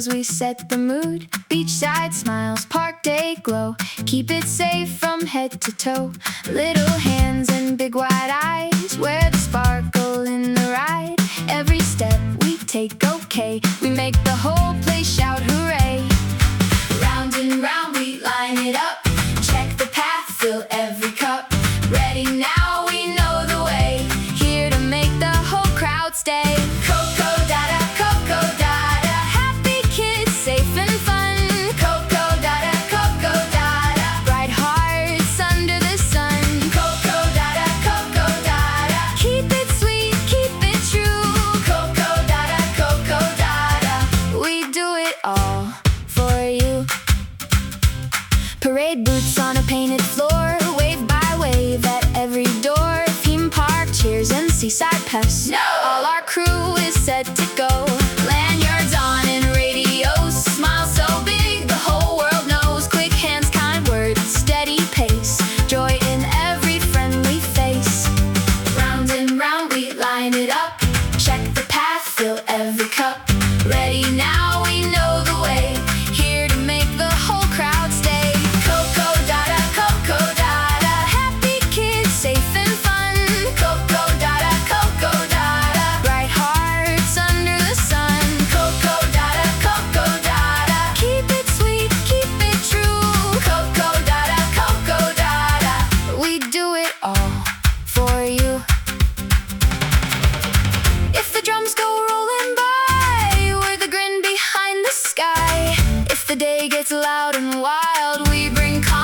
cause we set the mood. Beachside smiles, park day glow, keep it safe from head to toe. Little hands and big wide eyes, where the sparkle in the ride. Every step we take okay, we make the whole place shout hooray. Round and round we line it up, check the path, fill every cup. Ready now, we know the way, here to make the whole crowd stay. Coco Dada, happy kids, safe and fun. Coco Dada, bright hearts under the sun. Coco Dada, keep it sweet, keep it true. Coco Dada, we do it all for you. Parade boots on a painted floor, wave by wave at every door. Theme park cheers and seaside puffs, no! All our crew is set to go. Lanyards on and radios, smile so big the whole world knows. Quick hands, kind words, steady pace, joy in every friendly face. Round and round we line it up, check the path, fill every cup. Ready now, we know the way, here to make the whole crowd stay. Coco Dada, happy kids, safe and fun. Coco Dada, bright hearts under the sun. Coco Dada, keep it sweet, keep it true. Coco Dada, we do it all for you. If the drums go rolling by, we're the grin behind the sky. If the day gets loud and wild, we bring